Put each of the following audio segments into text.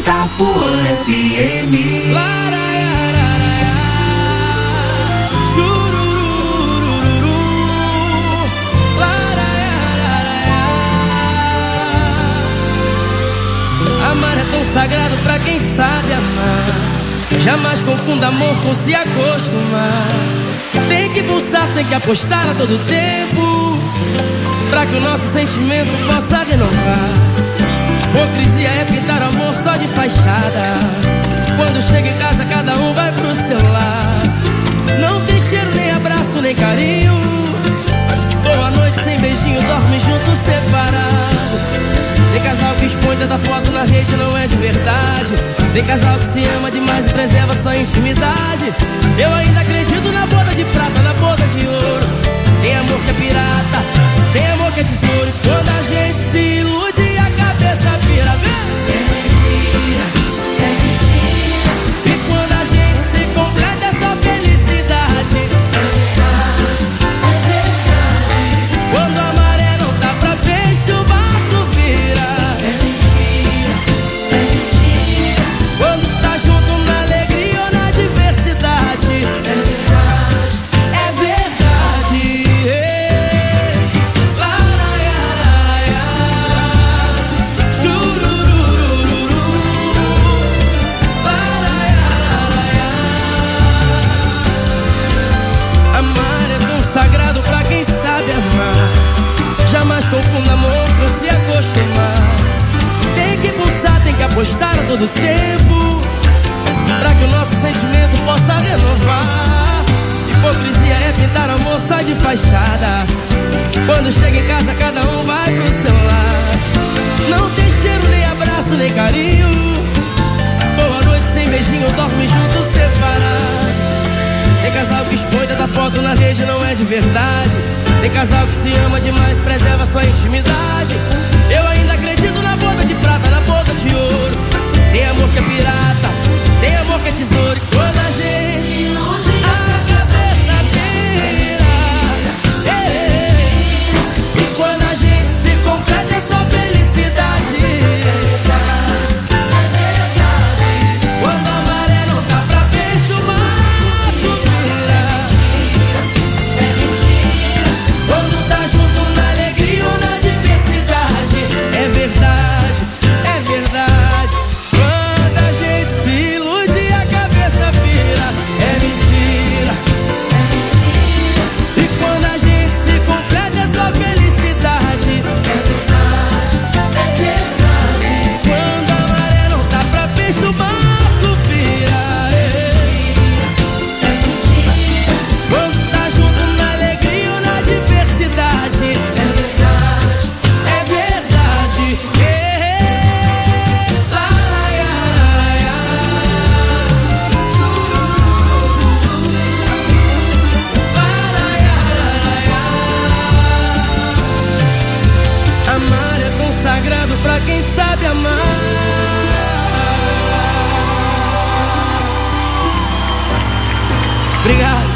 Itapuã FM. Amar é tão sagrado pra quem sabe amar. Jamais confunda amor com se acostumar. Tem que pulsar, tem que apostar a todo tempo, pra que o nosso sentimento possa renovar. Hipocrisia é pintar amor só de fachada. Quando chega em casa cada um vai pro seu lar. Não tem cheiro, nem abraço, nem carinho. Boa noite sem beijinho, dorme junto separado. Tem casal que expõe tanta foto na rede, não é de verdade. Tem casal que se ama demais e preserva sua intimidade. Eu ainda acredito na boda de prata, na boda de ouro. Tem amor que é pirata, tem amor que é tesouro. E quando a gente se ilude, a cabeça vira. É mentira, é mentira. E quando a gente se completa, é só felicidade. É verdade, é verdade. Quando a maré não tá pra peixe, o barco vira. É mentira, é mentira. Quando tá junto na alegria ou na diversidade. É verdade, é verdade. Lá, lá, lá, lá, lá. Chururururu. Lá, lá, lá, lá. Amar é tão sagrado pra quem sabe amar. Jamais confunda amor com se acostumar. Tem que pulsar, tem que apostar a todo tempo, pra que o nosso sentimento possa renovar. Hipocrisia é pintar amor só de fachada. Quando chega em casa cada um vai pro seu lar. Não tem cheiro, nem abraço, nem carinho. Boa noite sem beijinho, dorme junto separado. Tem casal que expõe tanta foto na rede, não é de verdade. Tem casal que se ama demais, preserva sua intimidade. Eu ainda acredito na boda de prata, na boda de ouro. Tem amor que é pirata, tem amor que é tesouro. E quando a gente ilude, a cabeça vira. E quando a gente se completa, é só felicidade. é verdade, é verdade. Quando a maré não tá pra peixe, o barco vira. É mentira, Quando tá junto na alegria ou na diversidade. É verdade, é verdade. Quando a gente se ilude, a cabeça vira. É mentira. é mentira. E quando a gente se completa, é só felicidade. É verdade, é verdade. Quando a maré não tá pra peixe, o barco vira. É mentira, Quando tá junto na alegria ou na diversidade. é verdade. É verdade. Lá, lá, lá, lá. Amar é tão sagrado pra quem sabe amar. Obrigado.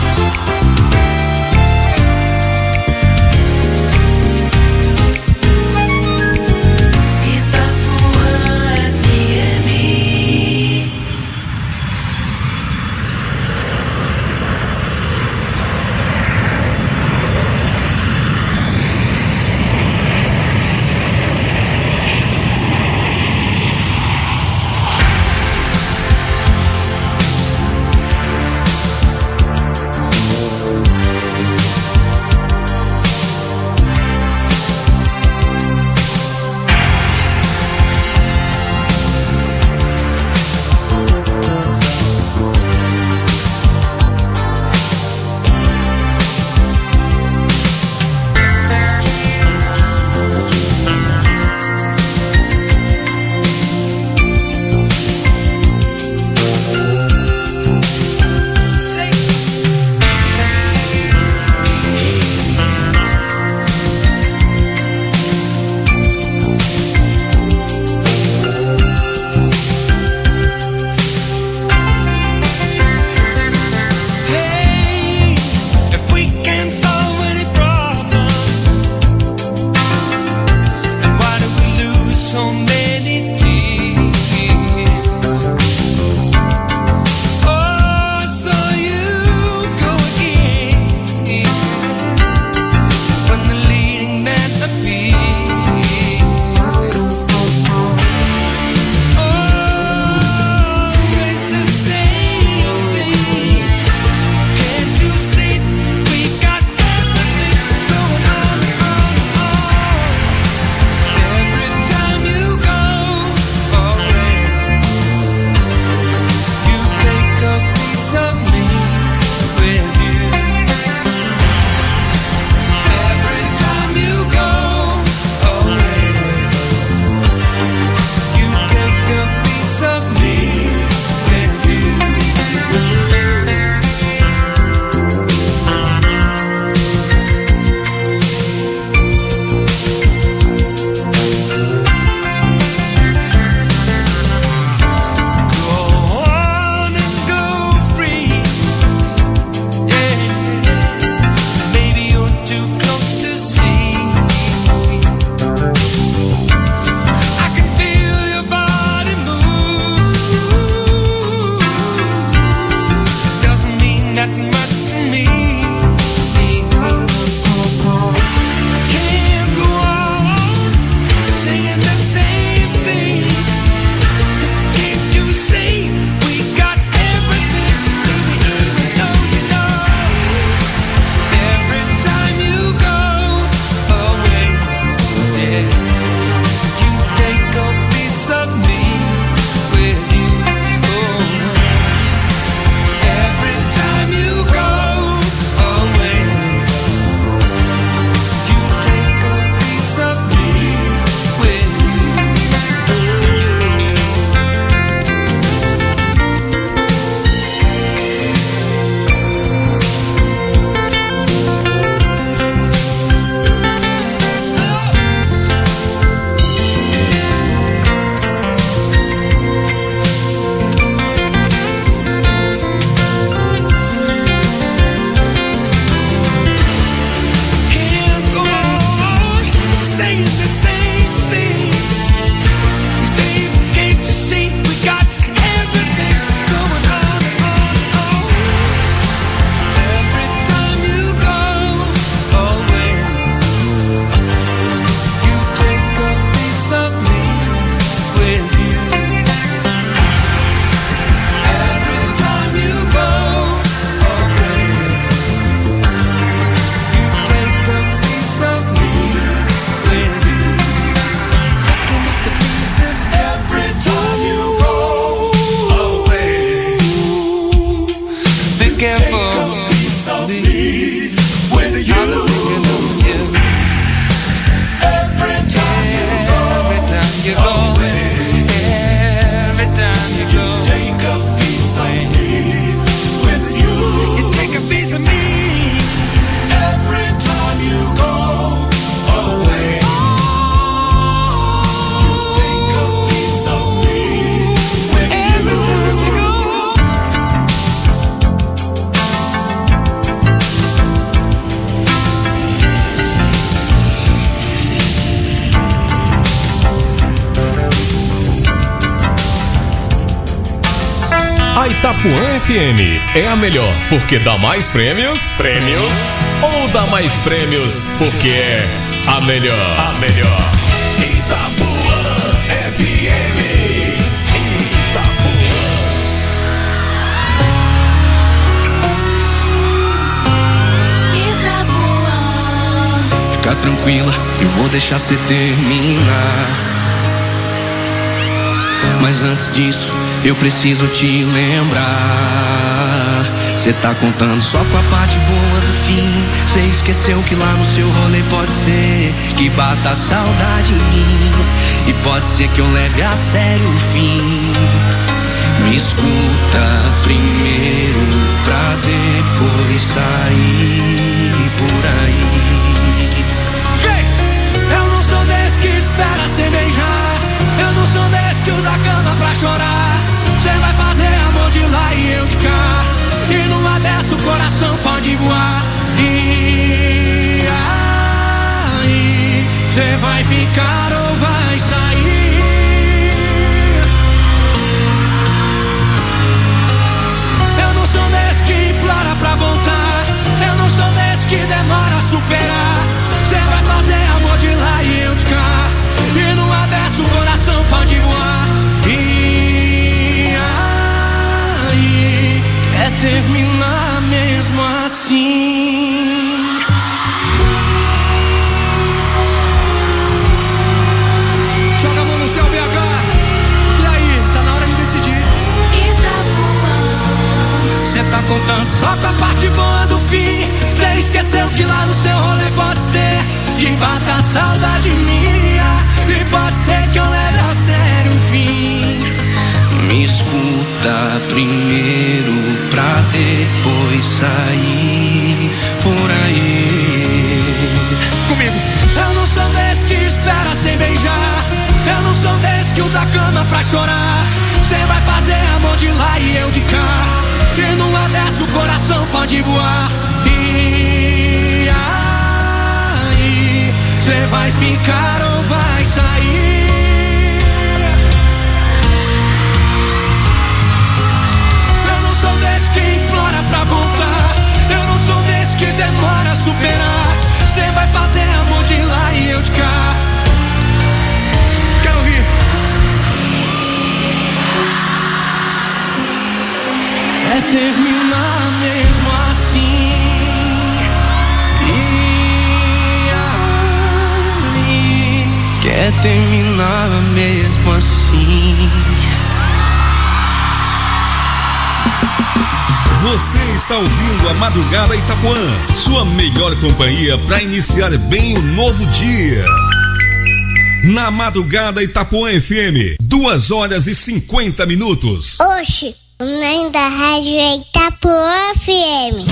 Itapuã FM. so many tears. me with you. Every time you go away, every time you go, you take a piece of me with you. You take a piece of me. Every time you go away, you take a piece of me with Every time you go. A Itapuã FM é a melhor porque dá mais prêmios? Ou dá mais prêmios porque é a melhor? Itapuã FM. Itapuã. Fica tranquila, eu vou deixar cê terminar. Mas antes disso, eu preciso te lembrar. Cê tá contando só com a parte boa do fim. Cê esqueceu que lá no seu rolê pode ser que bata a saudade em mim. E pode ser que eu leve a sério o fim. Me escuta primeiro pra depois sair por aí. Eu não sou desse que espera sem beijar. Eu não sou desse que usa a cama pra chorar. Cê vai fazer amor de lá e eu de cá. E numa dessa o coração pode voar. E aí, cê vai ficar ou vai sair? Eu não sou desse que implora pra voltar. Eu não sou desse que demora a superar. Cê vai fazer amor de lá e eu de cá. E numa dessa o coração pode voar. E aí, é terminar mesmo assim. Joga a mão no céu, BH. E aí, tá na hora de decidir. Cê tá contando só com a parte boa do fim. Cê esqueceu que lá no seu rolê pode ser que bata a saudade minha. E pode ser que eu leve a sério o fim. Me escuta primeiro pra depois sair por aí. Comigo. Eu não sou desse que espera sem beijar. Eu não sou desse que usa a cama pra chorar. Cê vai fazer amor de lá e eu de cá. E numa dessa o coração pode voar. E aí, cê vai ficar ou vai sair? Eu não sou desse que implora pra voltar. Eu não sou desse que demora a superar. Cê vai fazer amor de lá e eu de cá. Quero ouvir. É terminar mesmo assim. E aí, Quer terminar mesmo assim. Você está ouvindo a Madrugada Itapuã, sua melhor companhia para iniciar bem o novo dia. Na Madrugada Itapuã FM, 2h50. Oxe, o nome da rádio é Itapuã FM.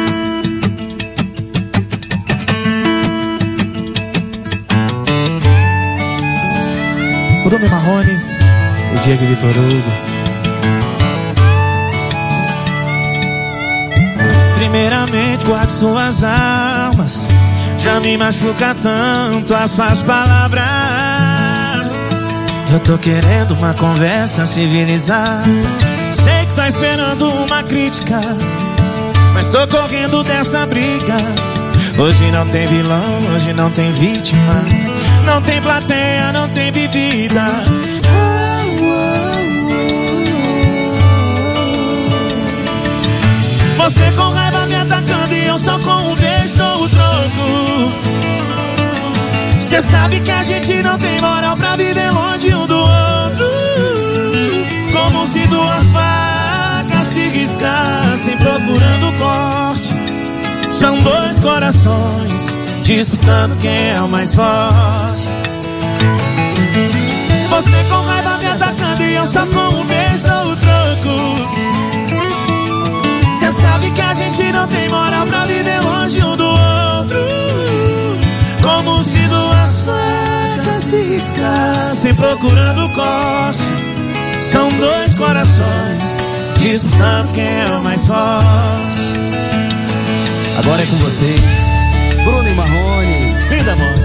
Bruno Marrone, o Diego Vitor Hugo. Primeiramente, guarde suas armas. Já me machuca tanto as suas palavras. Eu tô querendo uma conversa civilizada. Sei que tá esperando uma crítica, mas tô correndo dessa briga. Hoje não tem vilão, hoje não tem vítima. Não tem plateia, não tem bebida. Você com raiva me atacando e eu só com um beijo dou o troco. Cê sabe que a gente não tem moral pra viver longe um do outro. Como se duas facas se riscassem procurando corte. dois corações disputando quem é o mais forte. Você com raiva me atacando e eu só com um beijo dou o troco. Cê sabe que a gente não tem moral pra viver longe um do outro. Como se duas facas se riscassem procurando corte. São dois corações disputando quem é o mais forte. Agora é com vocês, Bruno e Marrone. Vida, amor.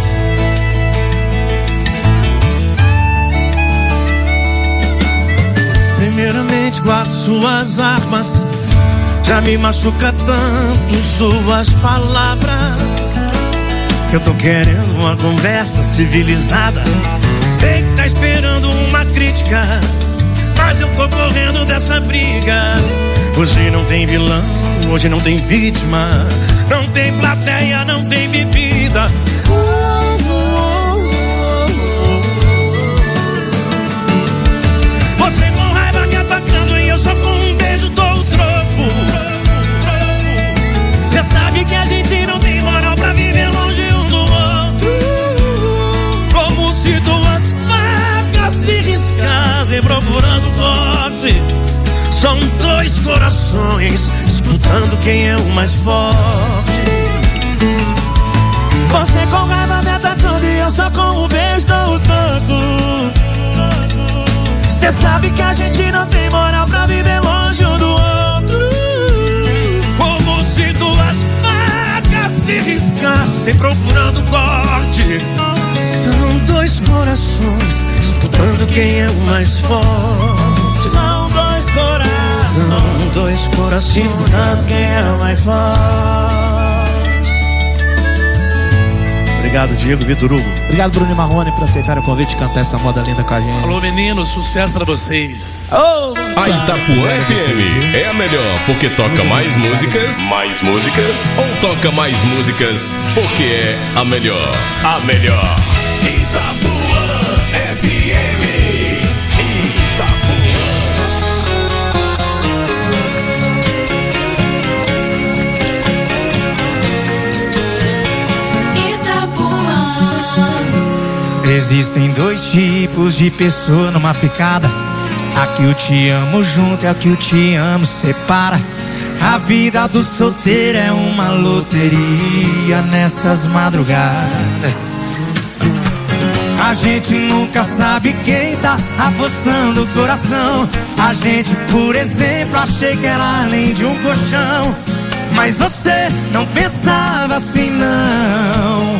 Primeiramente guardo suas armas. Já me machuca tanto suas palavras. Eu tô querendo uma conversa civilizada. Sei que tá esperando uma crítica, mas eu tô correndo dessa briga. Hoje não tem vilão, hoje não tem vítima. Não tem plateia, não tem bebida. Você com raiva me atacando e eu só com um beijo dou o troco. Cê sabe que a gente não tem moral pra viver longe um do outro. Como se duas facas se riscassem procurando corte. São dois corações disputando quem é o mais forte. Você com raiva me atacando e eu só com um beijo dou o troco. Cê sabe que a gente não tem moral pra viver longe um do outro. Como se duas facas se riscassem procurando corte. São dois corações disputando quem é o mais forte. São dois corações, são dois corações disputando quem é o mais forte. Obrigado, Diego, Vitor Hugo. Obrigado, Bruno e Marrone, por aceitar o convite de cantar essa moda linda com a gente. Alô, meninos, sucesso pra vocês. A Itapuã FM é a melhor porque toca mais músicas. Mais músicas? Ou toca mais músicas porque é a melhor? A melhor. Itapuã FM. Existem dois tipos de pessoa numa ficada. A que o te amo junto e a que o te amo separa. A vida do solteiro é uma loteria nessas madrugadas. A gente nunca sabe quem tá apostando o coração. A gente, por exemplo, achei que era além de um colchão. Mas você não pensava assim, não.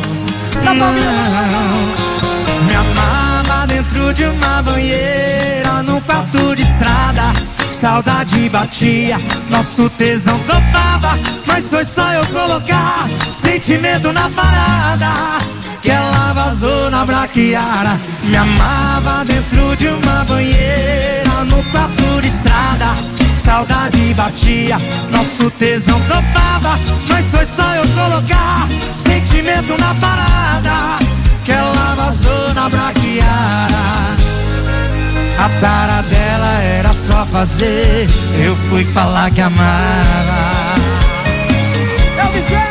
Não. Me amava dentro de uma banheira, num quarto de estrada. Saudade batia, nosso tesão topava. Mas foi só eu colocar sentimento na parada que ela vazou na braquiara. Me amava dentro de uma banheira, no quarto de estrada. Saudade batia, nosso tesão topava. Mas foi só eu colocar sentimento na parada que ela vazou na braquiara. A tara dela era só fazer, eu fui falar que amava. Eu me sei.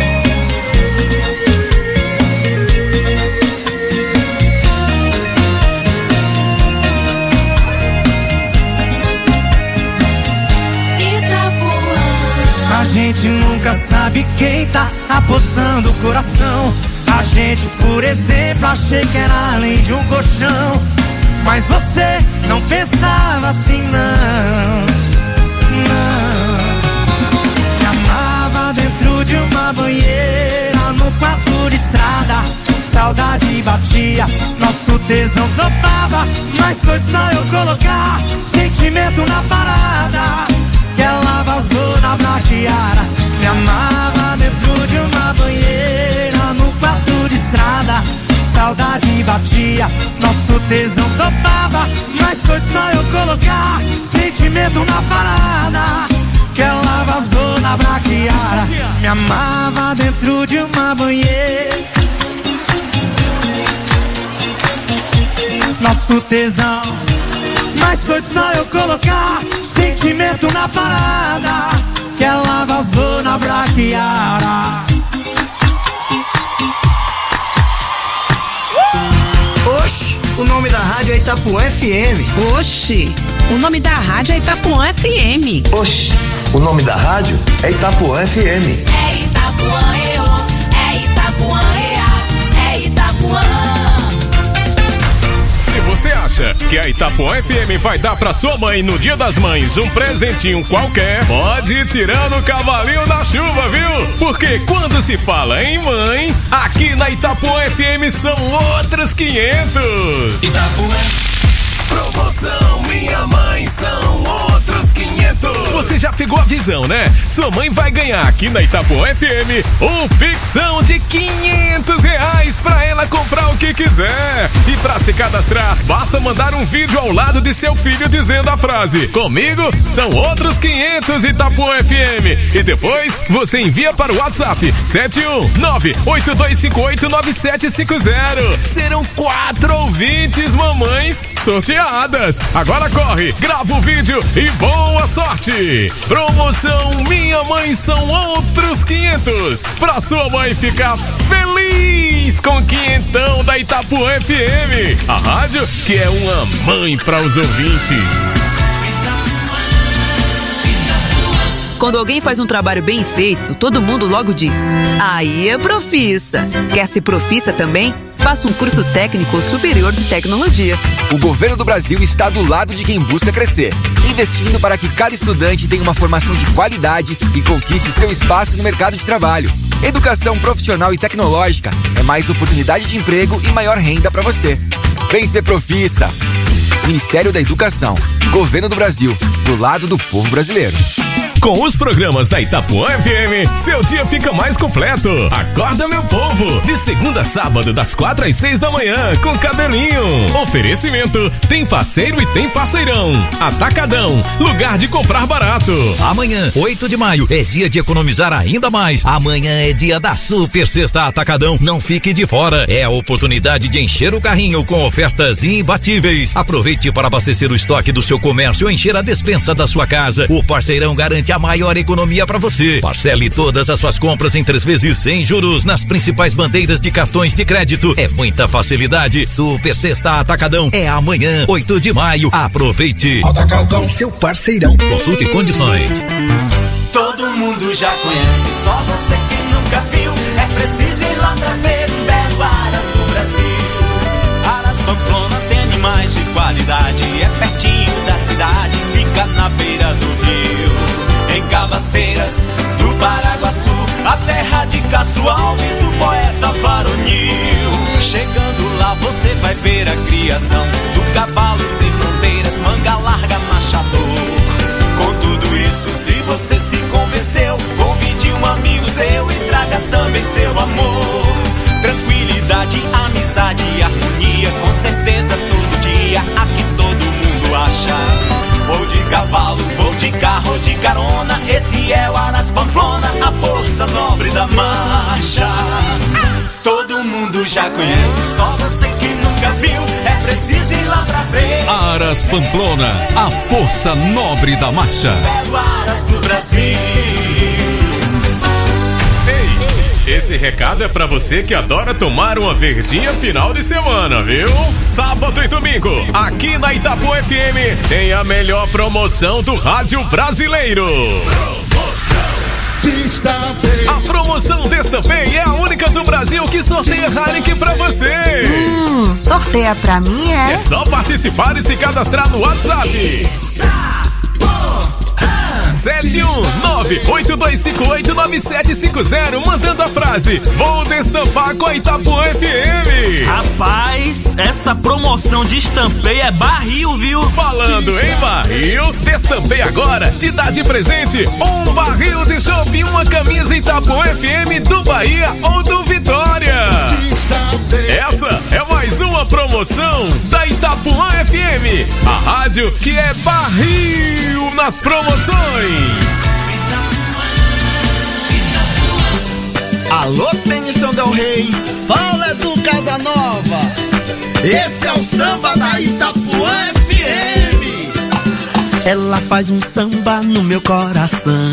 A gente nunca sabe quem tá apostando o coração. A gente, por exemplo, achei que era além de um colchão. Mas você não pensava assim, não. Me amava dentro de uma banheira, no quarto de estrada. Saudade batia, nosso tesão topava. Mas foi só eu colocar sentimento na parada que ela vazou na braquiara. Me amava dentro de uma banheira, no quarto de estrada. Saudade batia, nosso tesão topava. Mas foi só eu colocar sentimento na parada que ela vazou na braquiara. Me amava dentro de uma banheira, nosso tesão. Mas foi só eu colocar sentimento na parada que ela vazou na braquiara. Itapuã FM. Oxi, o nome da rádio é Itapuã FM. Oxi, o nome da rádio é Itapuã FM. É Itapuã, é Itapuã, é Itapuã. Se você acha que a Itapuã FM vai dar pra sua mãe no Dia das Mães um presentinho qualquer, pode ir tirando o cavalinho da chuva, viu? Porque quando se fala em mãe, aqui na Itapuã FM são outros 500. Itapuã. Promoção Minha Mãe são outros 500. Você já pegou a visão, né? Sua mãe vai ganhar aqui na Itapuã FM um pixão de R$500 pra ela comprar o que quiser. E pra se cadastrar, basta mandar um vídeo ao lado de seu filho dizendo a frase: comigo são outros 500 Itapuã FM. E depois você envia para o WhatsApp 71982589750. Serão 4 ouvintes mamães sorteadas. Agora corre, grava o vídeo e boa sorte! Promoção Minha Mãe são outros 500 pra sua mãe ficar feliz com 500 da Itapuã FM, a rádio que é uma mãe para os ouvintes. Quando alguém faz um trabalho bem feito, todo mundo logo diz: aí é profissa. Quer ser profissa também? Faça um curso técnico ou superior de tecnologia. O governo do Brasil está do lado de quem busca crescer, investindo para que cada estudante tenha uma formação de qualidade e conquiste seu espaço no mercado de trabalho. Educação profissional e tecnológica é mais oportunidade de emprego e maior renda para você. Vem ser profissa. Ministério da Educação, Governo do Brasil, do lado do povo brasileiro. Com os programas da Itapuã FM, seu dia fica mais completo. Acorda, meu povo! De segunda a sábado, das 4 às 6 da manhã, com Cabelinho. Oferecimento: tem parceiro e tem parceirão. Atacadão, lugar de comprar barato. Amanhã, 8 de maio, é dia de economizar ainda mais. Amanhã é dia da Super Sexta Atacadão. Não fique de fora. É a oportunidade de encher o carrinho com ofertas imbatíveis. Aproveite para abastecer o estoque do seu comércio ou encher a despensa da sua casa. O parceirão garante a maior economia para você. Parcele todas as suas compras em 3 vezes sem juros nas principais bandeiras de cartões de crédito. É muita facilidade. Super Sexta Atacadão é amanhã, 8 de maio. Aproveite. Atacadão, seu parceirão. Consulte condições. Todo mundo já conhece, só você que nunca viu. É preciso ir lá pra ver o belo Aras do Brasil. Aras Pamplona tem animais de qualidade. É pertinho da cidade, fica na beira do rio. Em Cabaceiras, do Paraguaçu, a terra de Castro Alves, o poeta varonil. Chegando lá você vai ver a criação do cavalo sem fronteiras, manga larga, machador. Com tudo isso, se você se convenceu, convide um amigo seu e traga também seu amor. Tranquilidade, amizade e harmonia, com certeza todo dia aqui todo mundo acha. Vou de cavalo, vou de carro, de carona, esse é o Aras Pamplona, a força nobre da marcha. Todo mundo já conhece, só você que nunca viu, é preciso ir lá pra ver. Aras Pamplona, a força nobre da marcha. Belo Aras do Brasil. Esse recado é pra você que adora tomar uma verdinha final de semana, viu? Sábado e domingo, aqui na Itapuã FM, tem a melhor promoção do rádio brasileiro. A promoção Destampei é a única do Brasil que sorteia Heineken pra você. Sorteia pra mim, é? É só participar e se cadastrar no WhatsApp. 71982589750, mandando a frase: vou destampar com a Itapuã FM. Rapaz, essa promoção de Destampei é barril, viu? Falando em barril, Destampei agora te dá de presente um barril de chopp e uma camisa Itapuã FM do Bahia ou do Vitória. Essa é mais uma promoção da Itapuã FM, a rádio que é barril nas promoções. Alô, Benção Del Rey, fala do Casanova. Esse é o samba da Itapuã FM. Ela faz um samba no meu coração.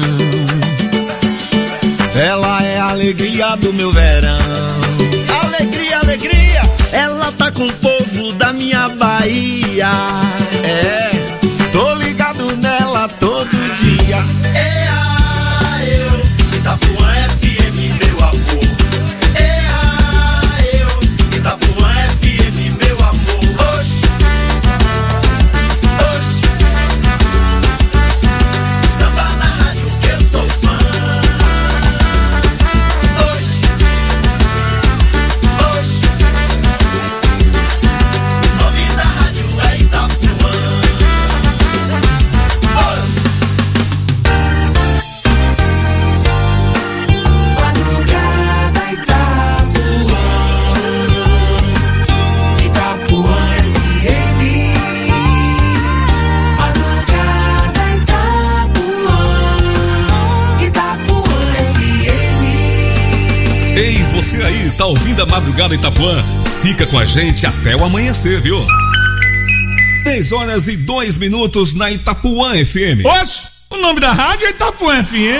Ela é a alegria do meu verão. Alegria, alegria. Ela tá com o povo povo da minha Bahia. É, tô ligado nela todo dia. Eu, Itapuã FM, meu amor. Eu, Itapuã FM, meu amor. Oxi, oxi. Samba na rádio que eu sou fã. Oxi, oxi. O nome da rádio é Itapuã. Madrugada Itapuã, Itapuã FM. Madrugada Itapuã, Itapuã FM. Ei, você aí, tá ouvindo a Madrugada Itapuã? Fica com a gente até o amanhecer, viu? 10h02 na Itapuã FM. Oxe, o nome da rádio é Itapuã FM.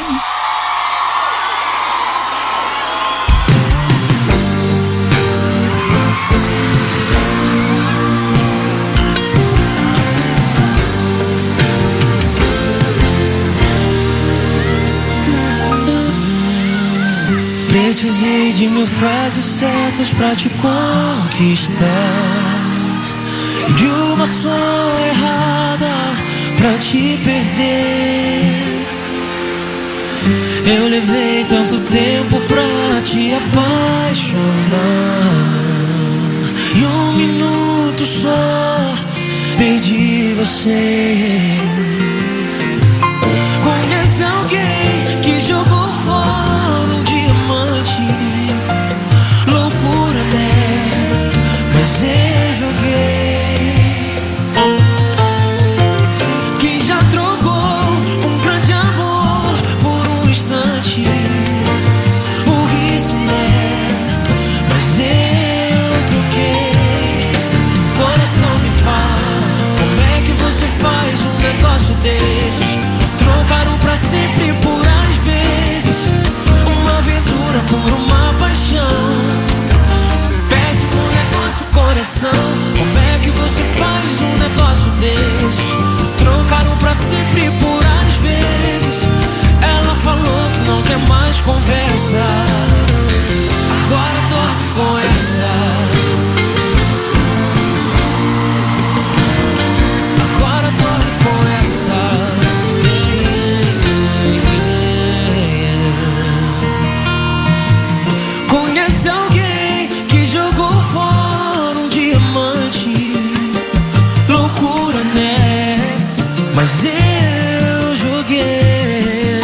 Precisei de 1000 frases certas pra te conquistar, de uma só errada pra te perder. Eu levei tanto tempo pra te apaixonar, e 1 minuto só perdi você. Conhece alguém que jogou fora um diamante? Loucura, né? Mas eu joguei. Quem já trocou um grande amor por um instante? Burrice, né? Mas eu troquei. Coração me fala, como é que você faz um negócio desses? Trocaram pra sempre por às vezes, uma aventura por uma paixão. Péssimo negócio, coração. Como é que você faz um negócio desses? Trocaram pra sempre por às vezes. Ela falou que não quer mais conversa, agora dorme com essa. Agora dorme com essa. Conhece alguém que jogou fora um diamante? Loucura, né? Mas eu joguei.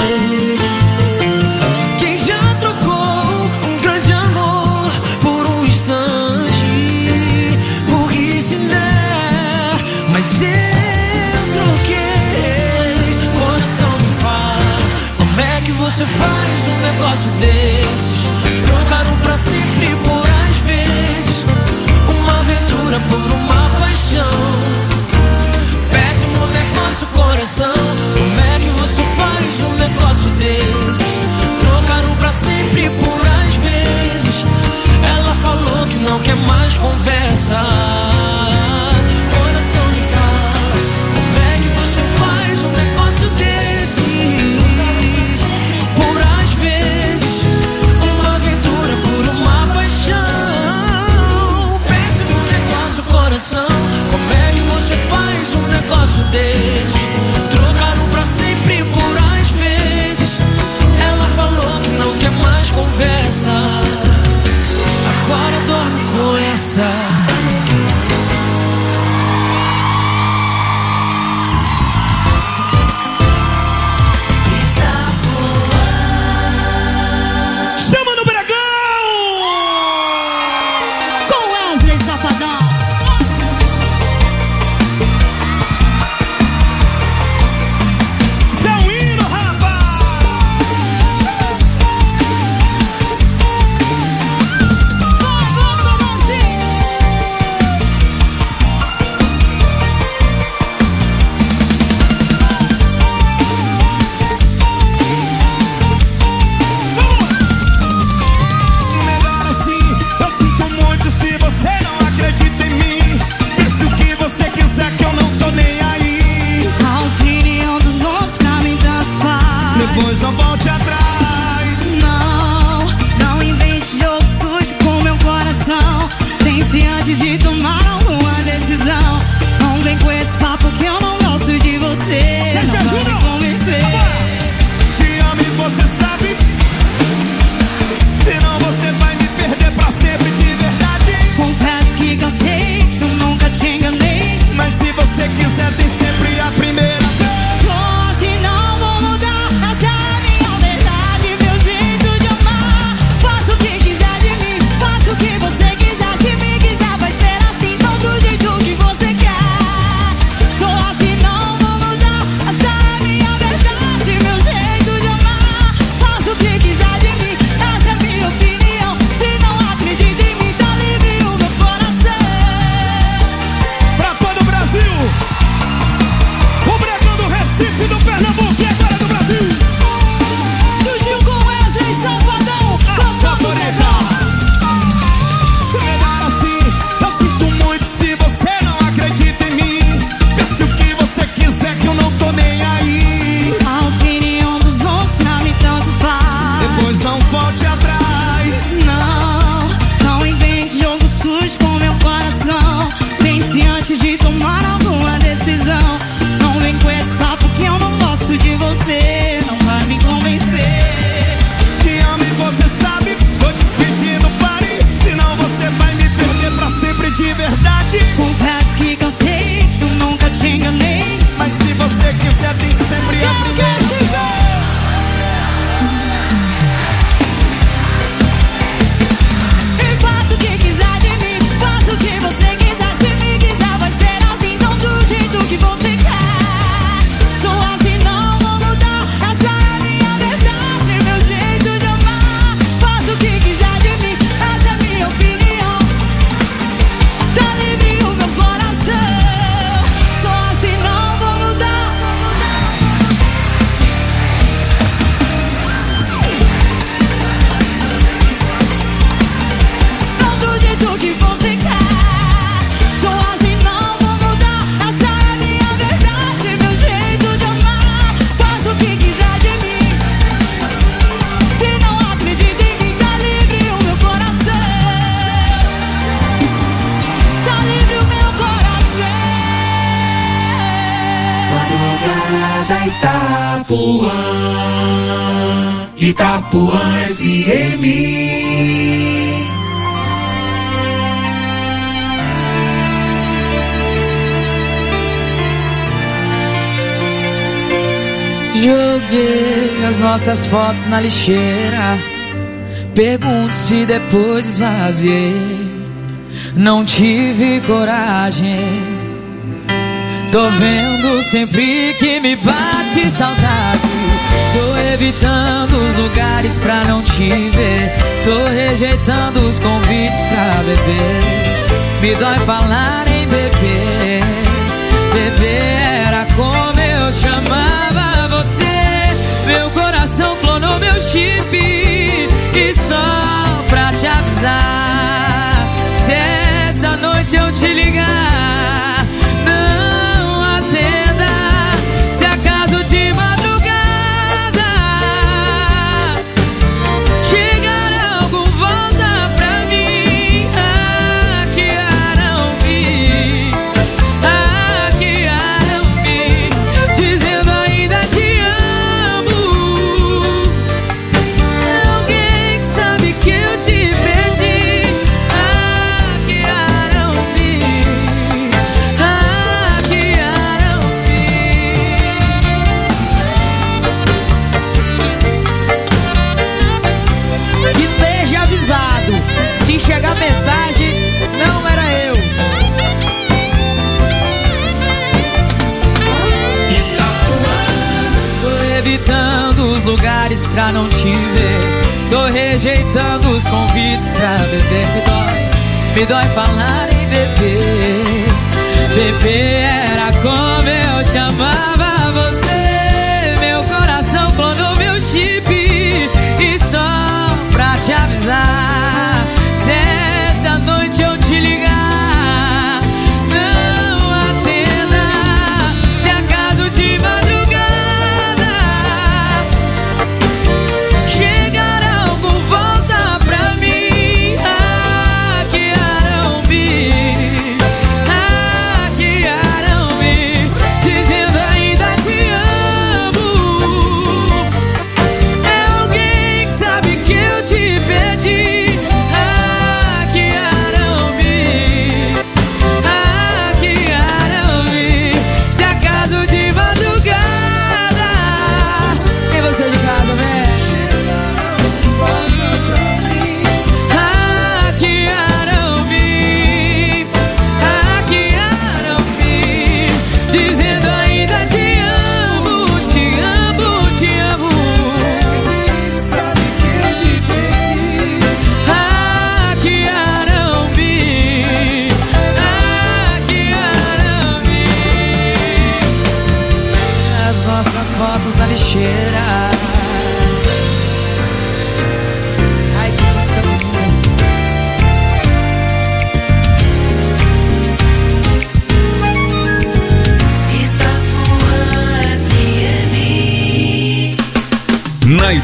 Quem já trocou um grande amor por um instante? Burrice, né? Mas eu troquei. Coração me fala, como é que você faz um negócio desses? Trocaram pra sempre por às vezes, uma aventura por uma paixão. Péssimo negócio, coração. Como é que você faz um negócio desses? Trocaram pra sempre por às vezes. Ela falou que não quer mais conversa. Coração me fala, como é que você faz um negócio desses? Por às vezes. não volte atrás. Não invente jogo sujo com meu coração. Pense antes de tomar alguma decisão. Não vem com esse papo que eu não gosto de você. Não vai me convencer. Me ama e você sabe, tô te pedindo pare. Senão você vai me perder pra sempre de verdade. Confesso que cansei, eu nunca te enganei. Mas se você quiser tem sempre a primeira. E faça o que quiser de mim, faça o que você quiser. Se me quiser vai ser assim, não do jeito que você quer. Sou assim, não vou mudar, essa é a minha verdade, meu jeito de amar. Faça o que quiser de mim, essa é a minha opinião. Tá livre o meu coração. Sou assim, não vou mudar. Não do jeito que você quer. Sou assim, não vou mudar, essa é a minha verdade, meu jeito de amar. Faça o que quiser de mim. Se não acredita em mim, tá livre o meu coração. Tá livre o meu coração. Madrugada Itapuã, Itapuã FM. Joguei as nossas fotos na lixeira. Pergunto se depois esvaziei. Não tive coragem. Tô vendo sempre que me bate saudade. Tô evitando os lugares pra não te ver. Tô rejeitando os convites pra beber. Me dói falar em beber. Beber era como eu chamava você. Meu coração clonou meu chip. E só pra te avisar, se essa noite eu te ligar, não atenda. Se acaso de madrugada chegar algum, volta pra mim. Hackearam-me, dizendo ainda te amo. Alguém sabe que eu te perdi. Hackearam-me, hackearam-me. Que esteja avisado, se chegar mensagem, não era eu. Tô evitando os lugares pra não te ver. Tô rejeitando os convites pra beber. Me dói falar em beber. Beber era como eu chamava você. Meu coração clonou meu chip. E só pra te avisar, se essa noite eu te ligar, não atenda. Se acaso de madrugada chegar algum, volta pra mim. Hackearam-me, dizendo ainda te amo.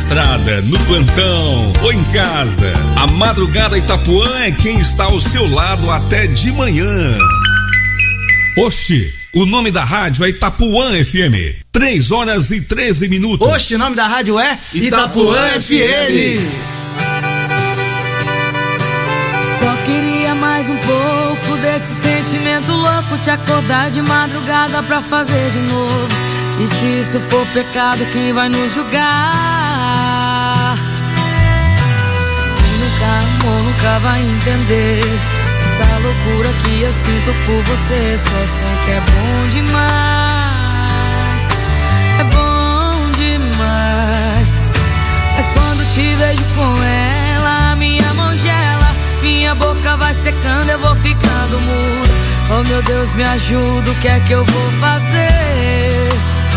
estrada, no plantão ou em casa, a Madrugada Itapuã é quem está ao seu lado até de manhã. Oxi, o nome da rádio é Itapuã FM. 3h13. Oxi, o nome da rádio é Itapuã FM. Só queria mais um pouco desse sentimento louco, te acordar de madrugada pra fazer de novo. E se isso for pecado, quem vai nos julgar? Quem nunca amou nunca vai entender essa loucura que eu sinto por você. Só sei que é bom demais, é bom demais. Mas quando te vejo com ela, minha mão gela, minha boca vai secando, eu vou ficando mudo. Oh meu Deus, me ajuda, o que é que eu vou fazer?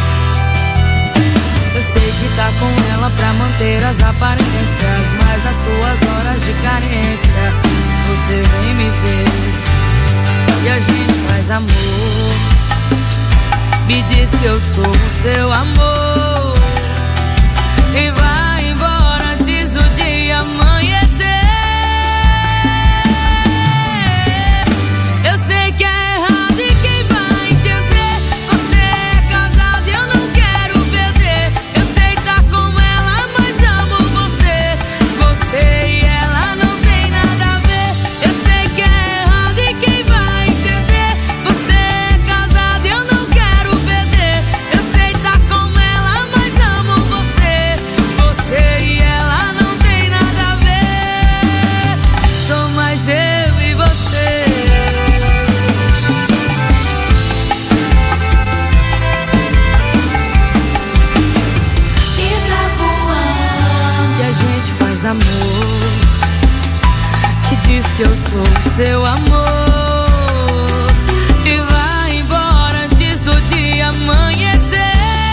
Eu sei que tá com ela pra manter as aparências, mas nas suas horas de carência você vem me ver e a gente faz amor. Me diz que eu sou o seu amor e vai embora antes do dia amanhecer. Eu sei que é errado e quem vai entender? Você é casado e eu não quero perder. Eu sei tá com ela, mas amo você. Você e ela não tem nada a ver. Eu sei que é errado e quem vai entender? Você é casado e eu não quero perder. Eu sei tá com ela, mas amo você. Você e ela não tem nada a ver. Sou mais eu e você. Que a gente faz amor, que diz que eu sou o seu amor e vai embora antes do dia amanhecer.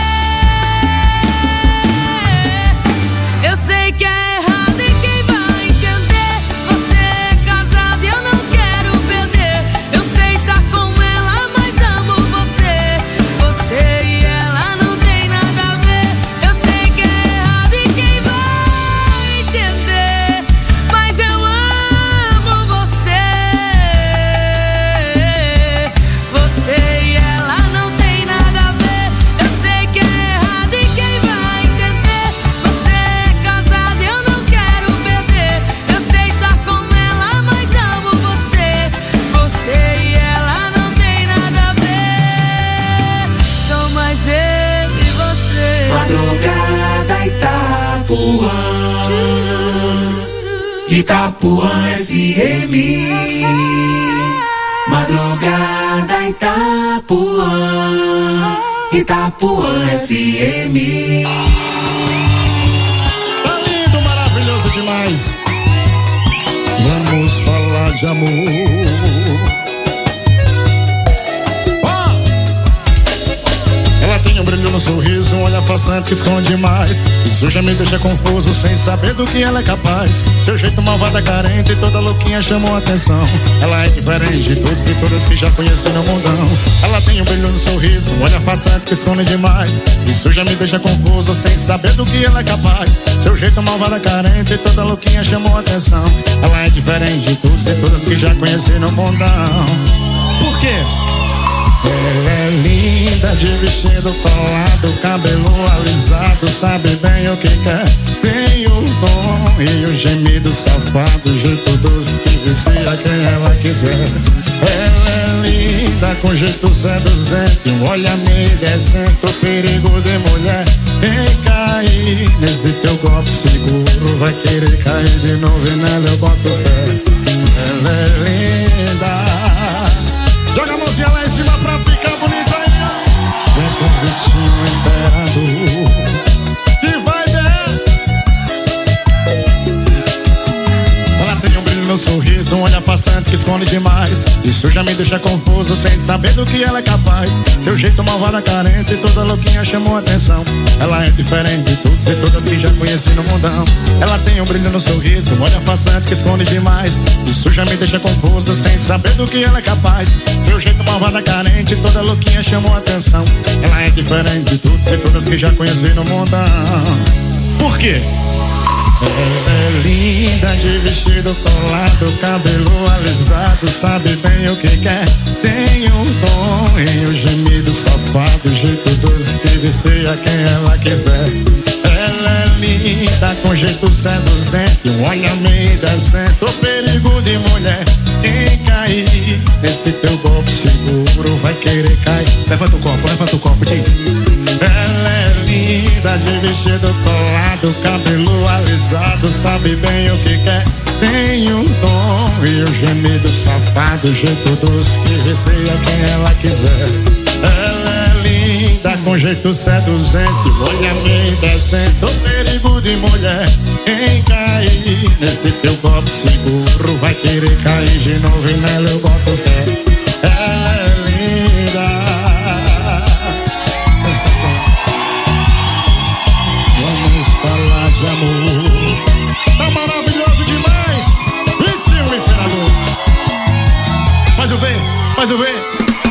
Eu sei que é errado e quem vai entender? Você é casado e eu não quero perder. Eu sei tá com ela, mas amo você. Você e ela não tem nada a ver. Eu sei que é errado e quem vai entender? Mas eu amo você. Você e ela não tem nada a ver. Eu sei que é errado e quem vai entender? Você é casado e eu não quero perder. Eu sei tá com ela, mas amo você. Você e ela não tem nada a ver. Sou mais eu e você. Madrugada Itapuã, Itapuã FM. Madrugada Itapuã, Itapuã FM. Tá lindo, maravilhoso demais. Vamos falar de amor. Ela tem um brilho no sorriso, um olhar façante que esconde mais. Isso já me deixa confuso, sem saber do que ela é capaz. Seu jeito malvada, carente, toda louquinha chamou a atenção. Ela é diferente de todos e todas que já conheci no mundão. Ela tem um brilho no sorriso, um olhar façante que esconde demais. Isso já me deixa confuso, sem saber do que ela é capaz. Seu jeito malvada, carente, toda louquinha chamou a atenção. Ela é diferente de todos e todas que já conheci no mundão. Por quê? Ela é linda de vestido colado, cabelo alisado, sabe bem o que quer. Tem o dom e o gemido safado, jeito doce que vicia quem ela quiser. Ela é linda com jeito seduzente, um olhar meio decente, o perigo de mulher. Quem cair nesse teu golpe seguro vai querer cair de novo e nela eu boto fé. Ela é linda. Joga a mãozinha lá em cima pra ficar bonito aí. Vem com o Vitinho Imperador que vai ver. Ela tem um brilho no sorriso, um olhar passante que esconde demais. Isso já me deixa confuso, sem saber do que ela é capaz. Seu jeito malvada, carente, toda louquinha chamou a atenção. Ela é diferente de todos e todas que já conheci no mundão. Ela tem um brilho no sorriso, um olhar passante que esconde demais. Isso já me deixa confuso, sem saber do que ela é capaz. Seu jeito malvada, carente, toda louquinha chamou a atenção. Ela é diferente de todos e todas que já conheci no mundão. Por quê? Ela é linda de vestido colado, cabelo alisado, sabe bem o que quer. Tem um dom e um gemido safado, jeito doce que vicia quem ela quiser. Ela é linda com jeito seduzente, um olhar meio indecente, o perigo de mulher. Quem cair nesse teu golpe seguro vai querer cair. Levanta o copo, diz. Ela é linda de vestido colado, cabelo alisado, sabe bem o que quer. Tem um dom e um gemido safado, jeito doce que vicia quem ela quiser. Ela é linda com jeito seduzente, olhar meio indecente, o perigo de mulher. Quem cair nesse teu golpe seguro vai querer cair de novo e nela eu boto fé. Ela é linda. Sensação. Vamos falar de amor. Tá maravilhoso demais. 21, imperador. Faz eu ver, faz eu ver.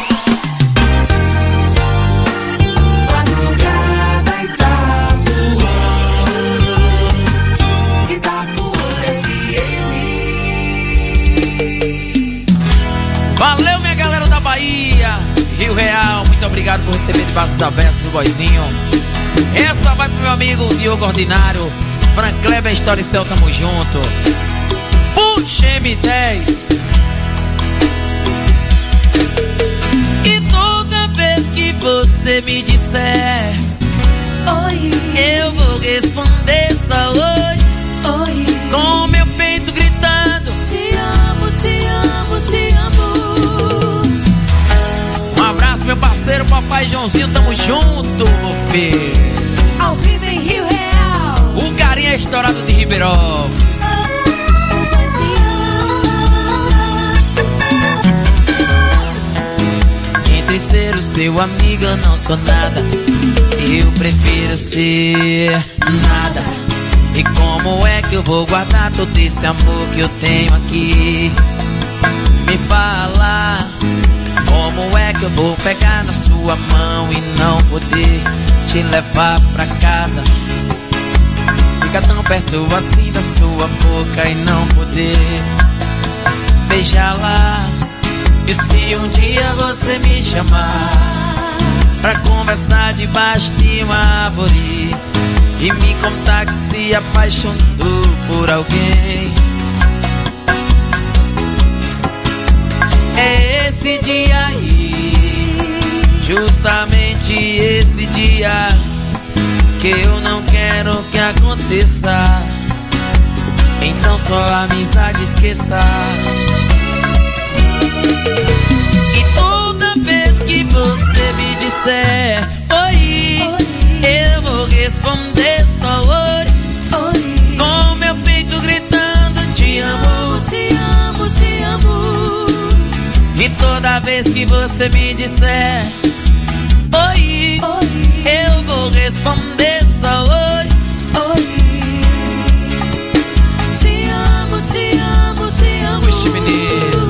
Valeu, minha galera da Bahia, Rio Real, muito obrigado por receber de braços abertos o boizinho. Essa vai pro meu amigo Diogo Ordinário, Frank Kleber, História e Céu, tamo junto. Puxa M10. E toda vez que você me disser oi, eu vou responder só oi, oi, com meu peito gritando te amo, te amo, te amo. Um abraço, meu parceiro, papai Joãozinho, tamo junto, meu filho. Ao vivo em Rio Real. O carinha estourado de Ribeirópolis. Entre ser o seu amigo eu não sou nada, eu prefiro ser nada. E como é que eu vou guardar todo esse amor que eu tenho aqui? Me fala, como é que eu vou pegar na sua mão e não poder te levar pra casa? Fica tão perto assim da sua boca e não poder beijá-la. E se um dia você me chamar pra conversar debaixo de uma árvore e me contar que se apaixonou por alguém, é esse dia aí, justamente esse dia, que eu não quero que aconteça. Então só a amizade esqueça. E toda vez que você me disser oi, eu vou responder só oi, oi, com meu peito gritando te amo, te amo, te amo. E toda vez que você me disser oi, oi, eu vou responder só oi, oi, te amo, te amo, te amo. Puxa, menino.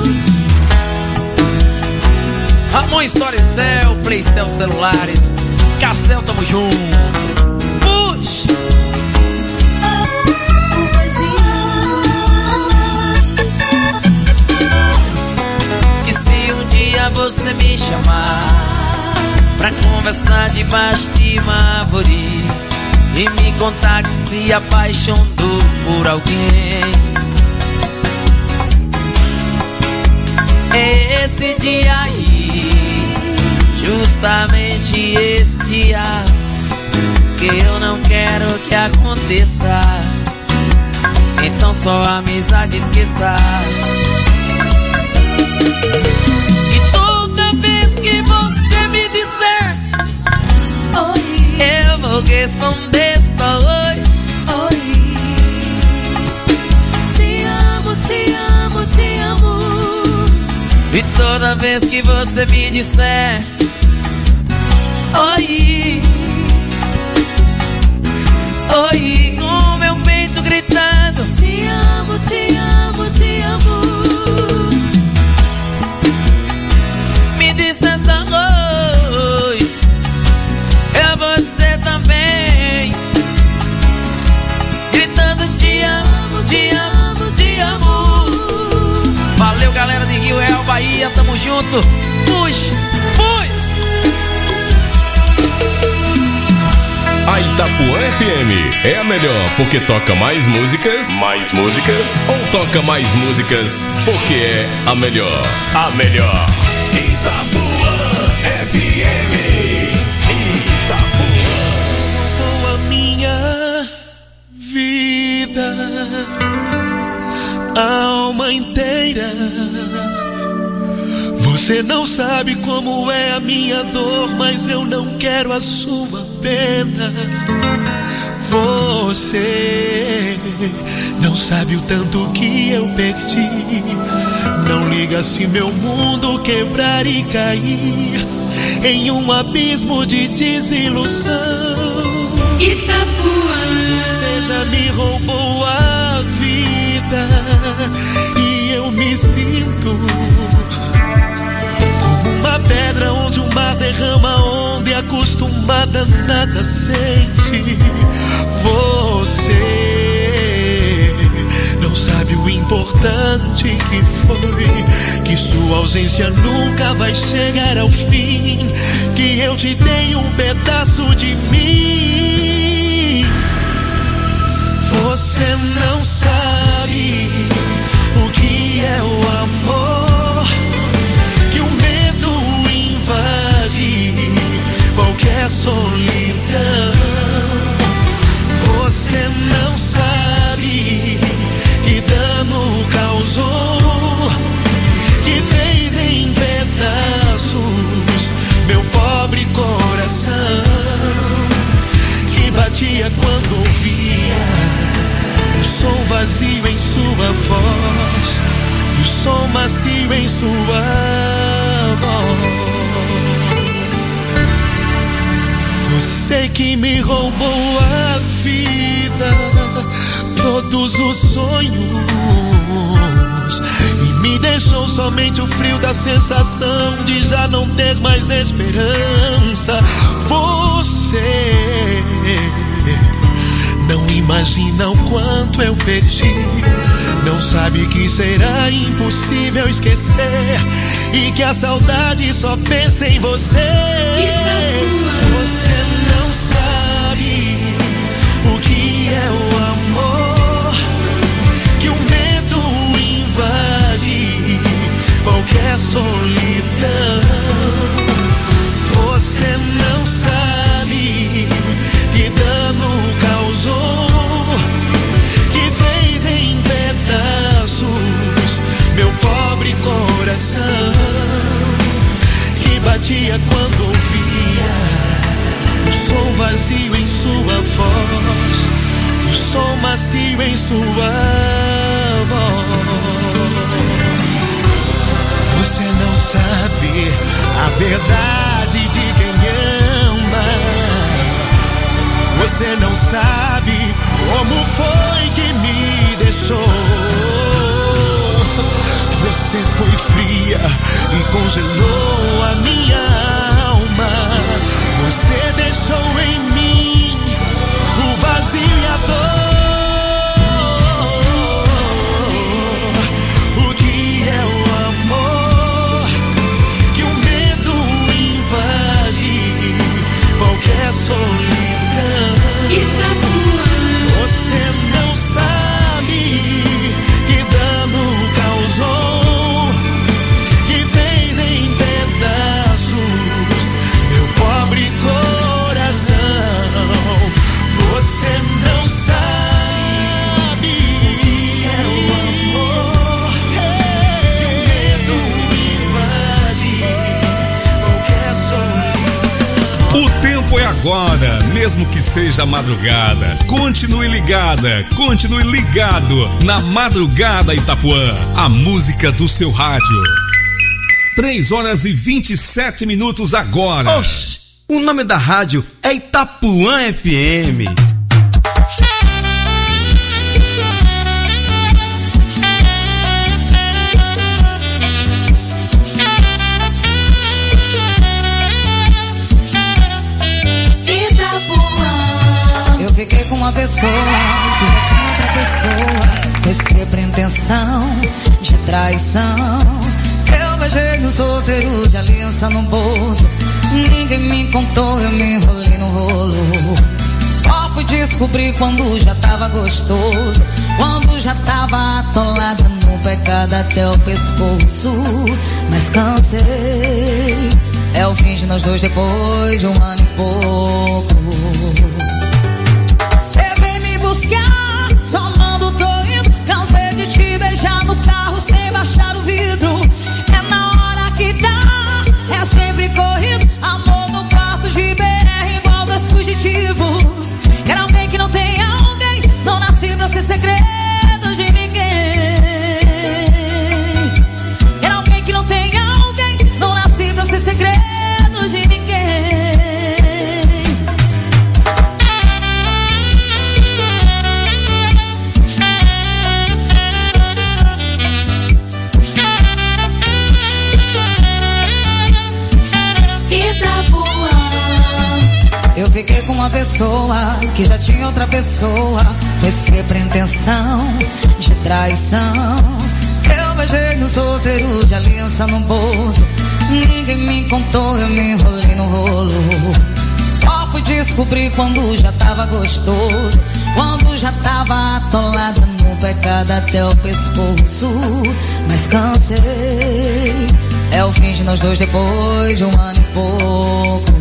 Ramon, História e Céu, Playcel Celulares, Cassel, tamo junto. Puxa! E se um dia você me chamar pra conversar debaixo de uma árvore e me contar que se apaixonou por alguém, é esse dia aí, justamente esse dia, que eu não quero que aconteça. Então só a amizade esqueça. E toda vez que você me disser oi, eu vou responder só oi, oi, te amo, te amo, te amo. E toda vez que você me disser oi, oi, com meu peito gritando te amo, te amo, te amo. Me disse essa oi, eu vou dizer também Bahia, tamo junto. Puxa, fui! A Itapuã FM é a melhor porque toca mais músicas. Mais músicas? Ou toca mais músicas porque é a melhor? A melhor. Itapuã FM. Itapuã. A minha vida, alma inteira. Você não sabe como é a minha dor, mas eu não quero a sua pena. Você não sabe o tanto que eu perdi. Não liga se meu mundo quebrar e cair em um abismo de desilusão. Itapuã. Você já me roubou a vida e eu me sinto uma pedra onde o mar derrama onda e acostumada nada sente. Você não sabe o importante que foi, que sua ausência nunca vai chegar ao fim, que eu te dei um pedaço de mim. Você não sabe o que é o amor, que o medo invade qualquer solidão. Você não sabe que dano causou, que fez em pedaços meu pobre coração, que batia quando ouvia o som vazio em sua voz, o som macio em sua voz. Você que me roubou a vida, todos os sonhos, e me deixou somente o frio da sensação de já não ter mais esperança. Você não imagina o quanto eu perdi, não sabe que será impossível esquecer e que a saudade só pensa em você. Você não sabe o que é o amor, que o medo invade qualquer solidão. Você não sabe que dano causou, que fez em pedaços meu pobre coração, que batia quando ouvia o som vazio em sua voz, o som macio em sua voz. Você não sabe a verdade de quem ama. Você não sabe como foi que me deixou. Você foi fria e congelou a minha alma. Você deixou em mim o vazio e a dor. O que é o amor, que o medo invade qualquer solidão. Você não sabe que dano causou, que fez em pedaços meu pobre coração. Você não sabe o que é o amor, que o medo invade qualquer solidão. O tempo é agora, mesmo que seja madrugada. Continue ligada, continue ligado na Madrugada Itapuã, a música do seu rádio. 3h27 agora. Oxi, o nome da rádio é Itapuã FM. Eu fiquei com uma pessoa que já tinha outra pessoa. Foi sempre intenção de traição. Eu beijei no solteiro de aliança no bolso. Ninguém me contou, eu me enrolei no rolo. Só fui descobrir quando já tava gostoso, quando já tava atolada no pecado até o pescoço. Mas cansei, é o fim de nós dois depois de 1 ano e pouco. Cê vem me buscar, só mando tô indo. Cansei de te beijar no carro sem baixar o vidro. É na hora que dá, é sempre corrido. Amor no quarto de BR igual 2 fugitivos. Quero alguém que não tenha alguém, não nasci pra ser segredo de ninguém. Quero alguém que não tenha alguém, não nasci pra ser segredo de ninguém. Eu fiquei com uma pessoa que já tinha outra pessoa. Foi sempre intenção de traição. Eu beijei no solteiro de aliança no bolso. Ninguém me contou, eu me enrolei no rolo. Só fui descobrir quando já tava gostoso, quando já tava atolada no pecado até o pescoço. Mas cansei, é o fim de nós dois depois de 1 ano e pouco.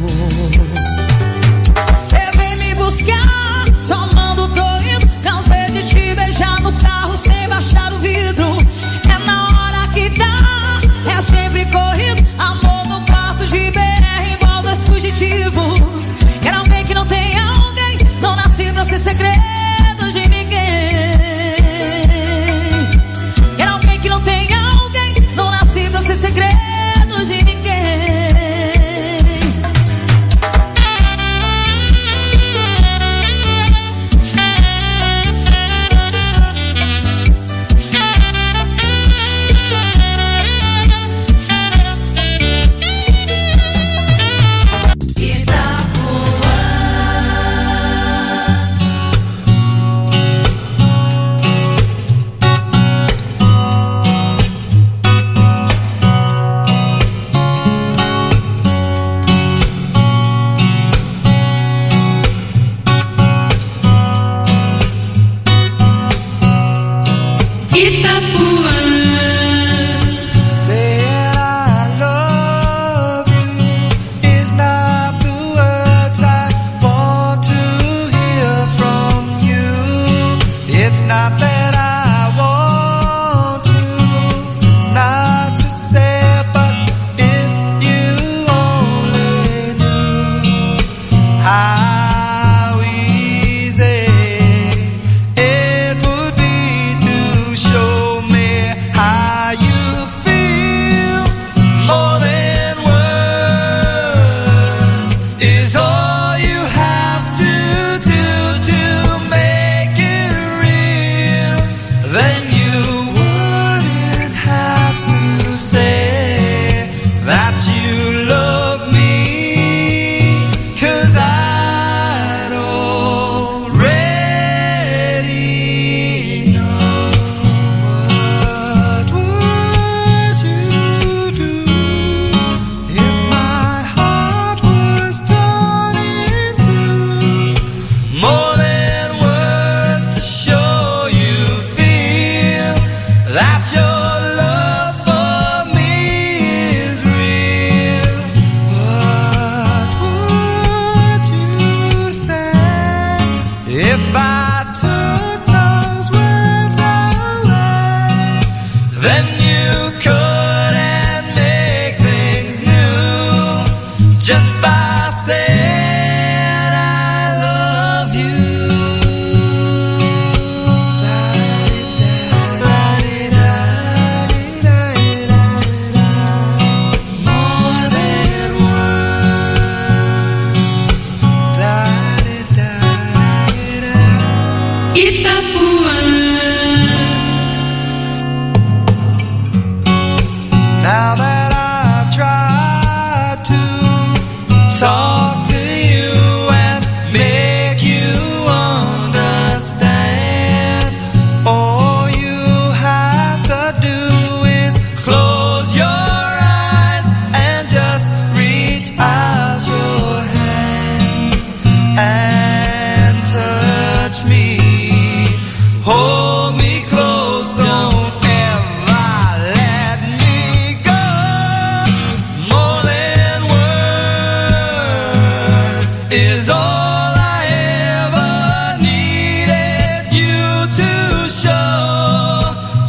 Cê vem me buscar, só mando tô indo. Cansei de te beijar no carro sem baixar o vidro. É na hora que dá, é sempre corrido. Amor no quarto de BR igual 2 fugitivos. Quero alguém que não tenha alguém, não nasci pra ser segredo de ninguém. Quero alguém que não tenha alguém, não nasci pra ser segredo de ninguém.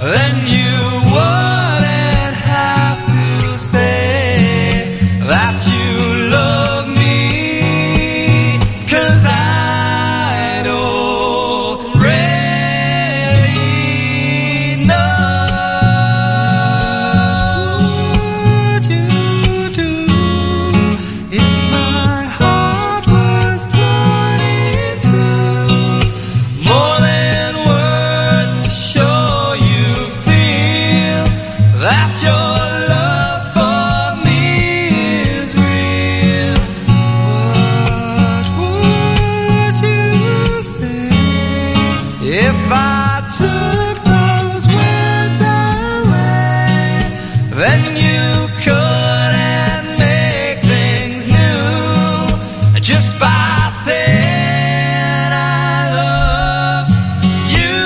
then you wouldn't have to say that you love me, 'cause I'd already know what you do if my heart was torn into more than words to show you feel that your love for me is real. What would you say if I took those words away? Then you couldn't make things new just by saying I love you.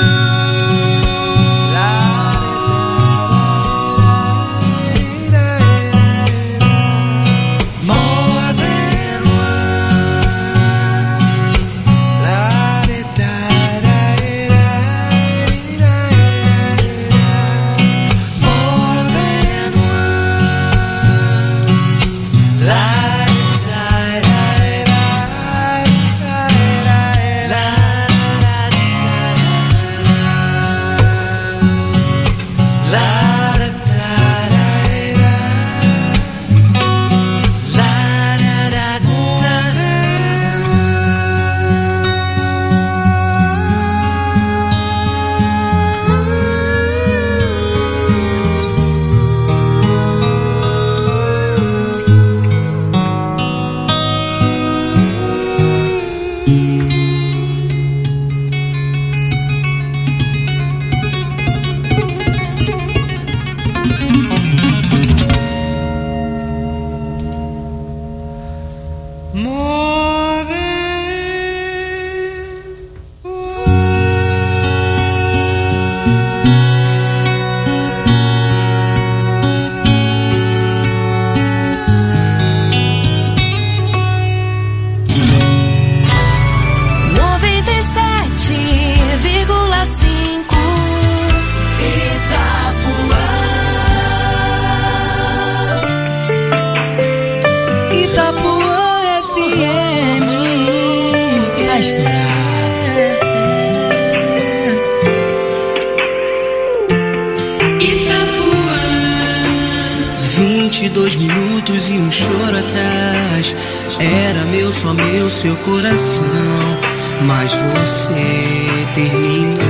More than words. More than minutos e um choro atrás. Era meu, só meu, seu coração. Mas você terminou.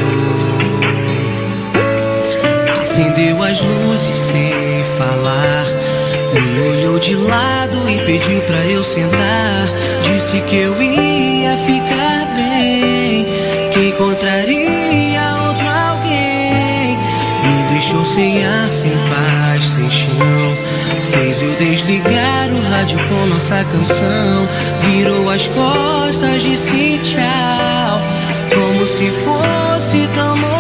Acendeu as luzes sem falar. Me olhou de lado e pediu pra eu sentar. Disse que eu ia ficar bem, que encontraria outro alguém. Me deixou sem ar, sem paz, sem chão. Fez eu desligar o rádio com nossa canção. Virou as costas, disse tchau, como se fosse tão normal.